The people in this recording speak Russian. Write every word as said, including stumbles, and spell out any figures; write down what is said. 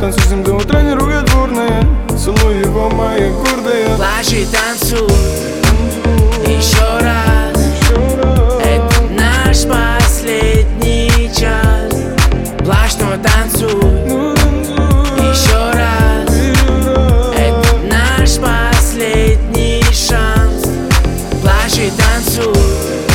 танцуй с ним до утра, не руготворная. Целуй его, мои гордые. Плачь и танцуй еще раз. Это наш последний час. Плачь, но танцуй еще раз. Это наш последний шанс. Плачь и танцуй.